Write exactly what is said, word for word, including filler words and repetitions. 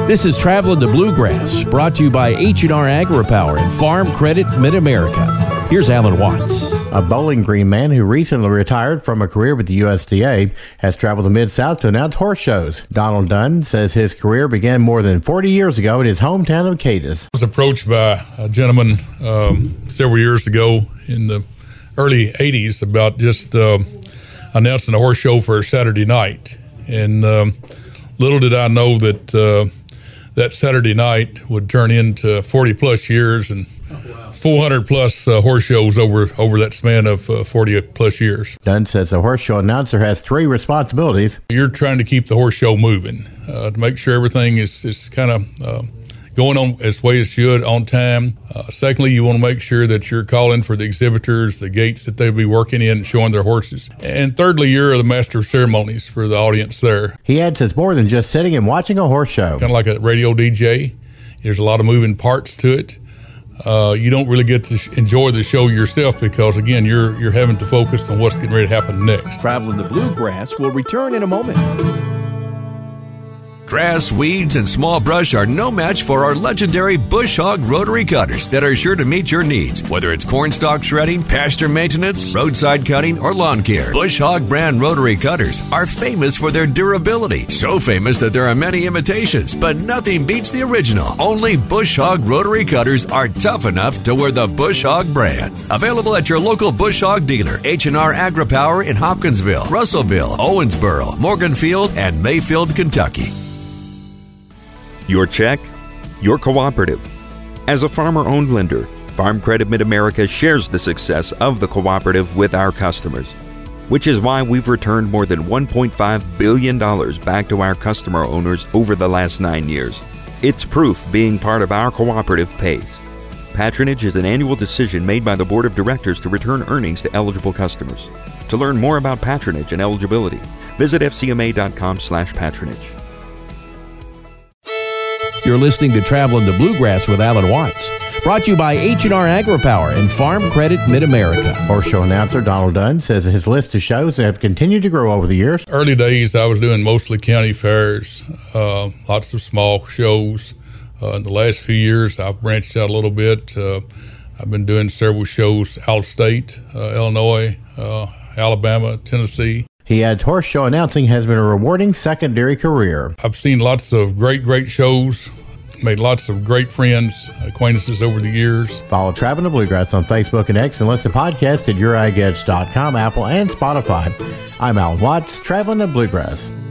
This is Traveling the Bluegrass, brought to you by H and R AgriPower and Farm Credit Mid-America. Here's Alan Watts. A Bowling Green man who recently retired from a career with the U S D A has traveled the Mid-South to announce horse shows. Donald Dunn says his career began more than forty years ago in his hometown of Cadiz. I was approached by a gentleman um, several years ago in the early eighties about just uh, announcing a horse show for Saturday night. And um, little did I know that uh, that Saturday night would turn into forty plus years and four hundred plus uh, horse shows over over that span of uh, forty plus years. Dunn says the horse show announcer has three responsibilities. You're trying to keep the horse show moving, uh, to make sure everything is, is kind of uh, going on as way it should on time. Uh, secondly, you want to make sure that you're calling for the exhibitors, the gates that they'll be working in and showing their horses. And thirdly, you're the master of ceremonies for the audience there. He adds it's more than just sitting and watching a horse show. Kind of like a radio D J. There's a lot of moving parts to it. Uh, you don't really get to sh- enjoy the show yourself because, again, you're you're having to focus on what's getting ready to happen next. Traveling the Bluegrass will return in a moment. Grass, weeds, and small brush are no match for our legendary Bush Hog rotary cutters that are sure to meet your needs. Whether it's cornstalk shredding, pasture maintenance, roadside cutting, or lawn care, Bush Hog brand rotary cutters are famous for their durability. So famous that there are many imitations, but nothing beats the original. Only Bush Hog rotary cutters are tough enough to wear the Bush Hog brand. Available at your local Bush Hog dealer, H and R AgriPower in Hopkinsville, Russellville, Owensboro, Morganfield, and Mayfield, Kentucky. Your check, your cooperative. As a farmer-owned lender, Farm Credit Mid-America shares the success of the cooperative with our customers, which is why we've returned more than one point five billion dollars back to our customer owners over the last nine years. It's proof being part of our cooperative pays. Patronage is an annual decision made by the Board of Directors to return earnings to eligible customers. To learn more about patronage and eligibility, visit f c m a dot com slash patronage. You're listening to Traveling the Bluegrass with Alan Watts, brought to you by H and R AgriPower and Farm Credit Mid-America. Horse show announcer Donald Dunn says his list of shows have continued to grow over the years. Early days, I was doing mostly county fairs, uh, lots of small shows. Uh, in the last few years, I've branched out a little bit. Uh, I've been doing several shows out of state, uh, Illinois, uh, Alabama, Tennessee. He adds horse show announcing has been a rewarding secondary career. I've seen lots of great, great shows, made lots of great friends, acquaintances over the years. Follow Traveling the Bluegrass on Facebook and X and listen to podcasts at your ag edge dot com, Apple, and Spotify. I'm Alan Watts, Traveling the Bluegrass.